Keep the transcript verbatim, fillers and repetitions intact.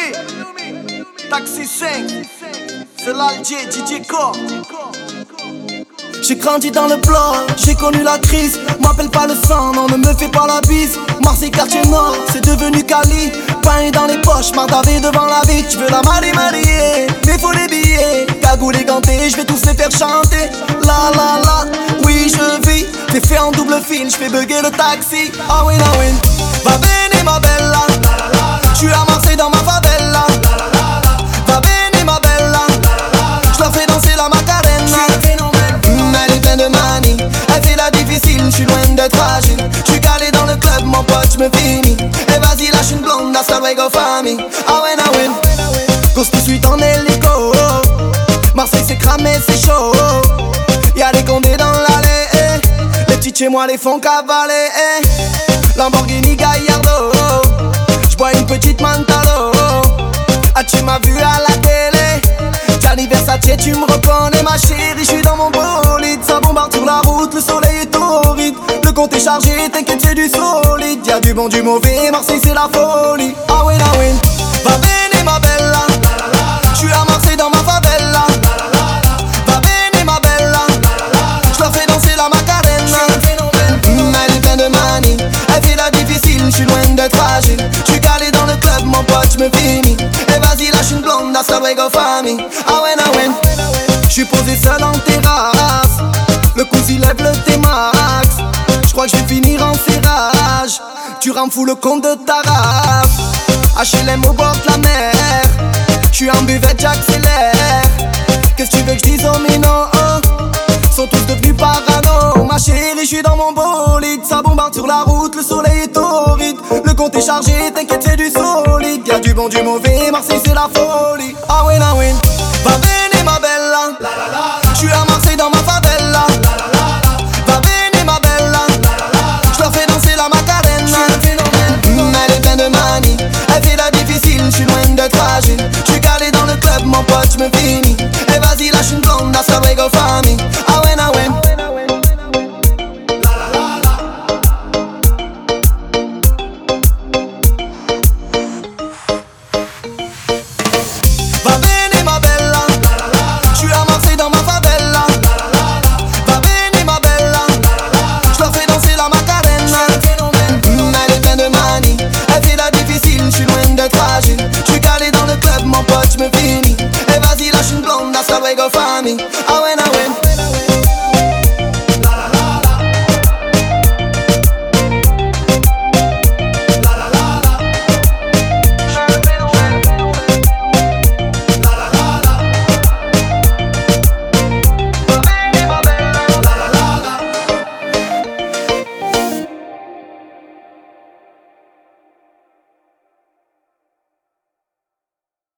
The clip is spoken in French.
me, Taxi cinq, c'est l'Alger, D J Core. J'ai grandi dans le bloc, j'ai connu la crise. M'appelle pas le sang, non ne me fais pas la bise. Marseille quartier nord, c'est devenu Cali. Pain dans les poches, mardavé devant la vie. Tu veux la marier, marier, mais faut les billets. Cagoule et ganté, je vais tous les faire chanter. La la la, oui je vis. T'es fait en double fil, je fais bugger le taxi. Ah oui, ah oui. Va bene ma bella, je suis à Marseille dans ma favela. Va bene ma bella, je leur fais danser la Macarena. Elle est pleine de manie, elle fait la difficile, je suis loin d'être fragile. Je suis calé dans le club, mon pote, je me finis. Et vas-y lâche une blonde, hasta luego famille. Ah ouais, ah ouais. Cause que je suis en hélico. Marseille c'est cramé, c'est chaud. Y'a les condés dans l'allée. Les petits chez moi les font cavaler. Lamborghini Gallardo. J'bois une petite Mantalo. Ah tu m'as vu à la télé. Gianni Versace, tu me reconnais ma chérie. J'suis dans mon bolide, ça bombarde sur la route. Le soleil est torride, le compte est chargé. T'inquiète c'est du solide. Y'a du bon, du mauvais, Marseille c'est la folie. Ah oui, ah oui. Va bene ma bella, j'suis à Marseille dans ma favela. Va bene ma bella, j'leur fais danser la Macarena. Elle est pleine de manie, elle fait la difficile. J'suis loin d'être fragile, j'suis calé dans le club, mon pote, j'me finis. Et vas-y lâche une blonde, hasta luego famille. Ah ouais, ah ouais. J'suis posé seul en terrasse, le cousin lève le T-Max. J'crois que j'vais finir en serrage. Tu rends fou le compte de ta race. H L M au bord de la mer, j'suis en buvette, j'accélère. Qu'est-ce que tu veux que j'dise aux minots? Sont tous devenus parano. Ma chérie, j'suis dans mon bolide, ça bombarde sur la route, le soleil est torride. Le compte est chargé, t'inquiète c'est du solide. Y'a du bon, du mauvais, Marseille c'est la folie. Ah oui, ah oui.